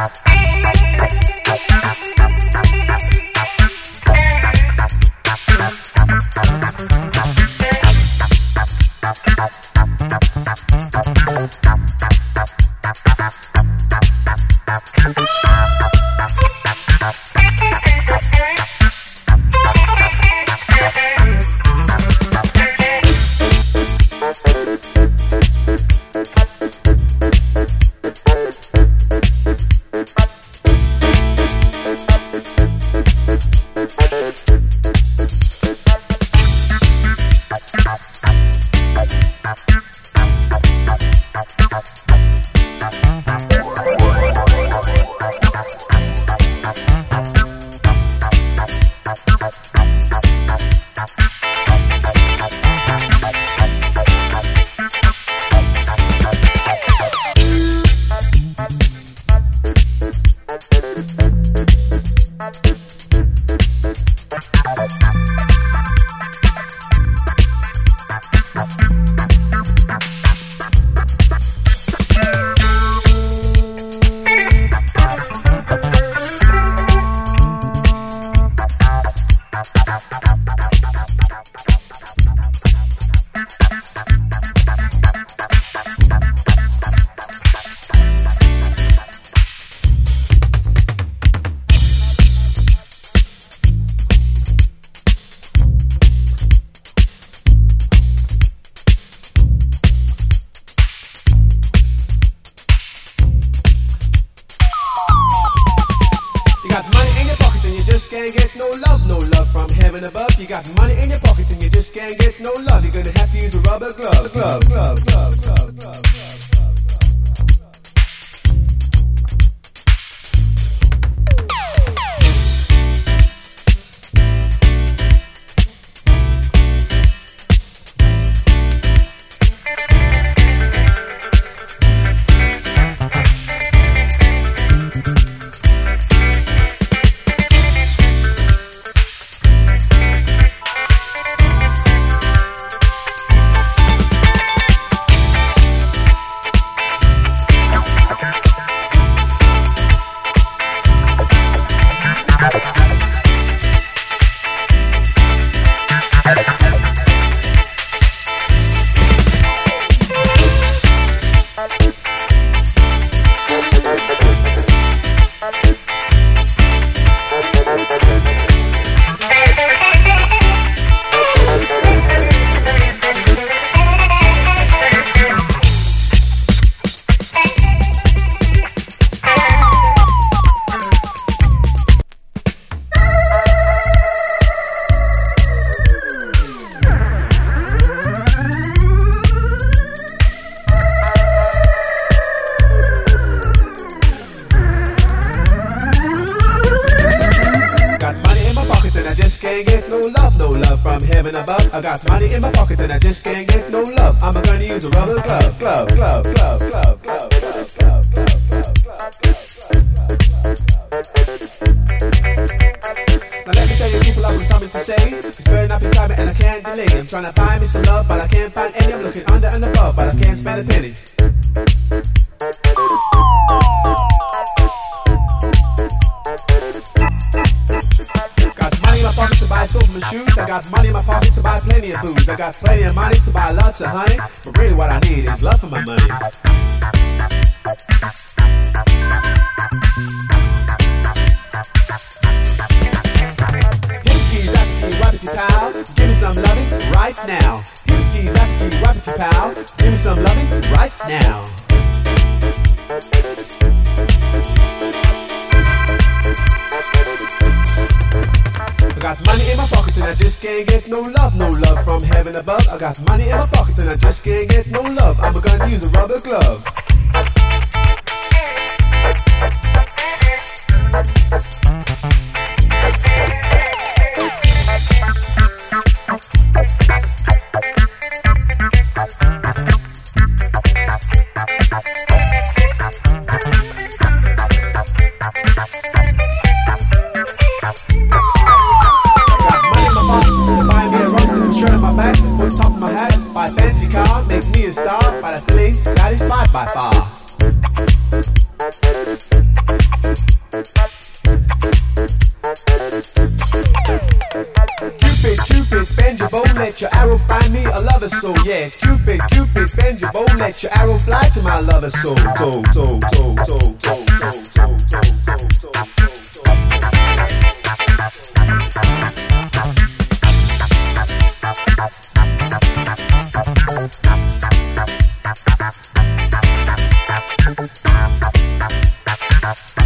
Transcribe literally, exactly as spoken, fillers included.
I got money in my pocket and I just can't get no love. I'm gonna use a rubber glove, glove, glove, glove, glove, glove, glove, glove, glove, glove, glove. Now let me tell you people I've got something to say. It's burning up inside me and I can't delay. I'm trying to find me some love but I can't find any. I'm looking under and above but I can't spend a penny. Soap and shoes. I got money in my pocket to buy plenty of booze. I got plenty of money to buy lots of honey. But really what I need is love for my money. Hippity zappity wappity pow, give me some loving right now. Hippity zappity wappity pow, give me some loving right now. I got money in my pocket and I just can't get no love, no love from heaven above. I got money in my pocket and I just can't get no love. I'm gonna use a rubber glove. By lover's soul. Yeah, Cupid, Cupid, bend your bow, let your arrow fly to my lover's soul. Soul, soul, soul, soul, soul, soul, soul, soul, soul, soul. Thank you.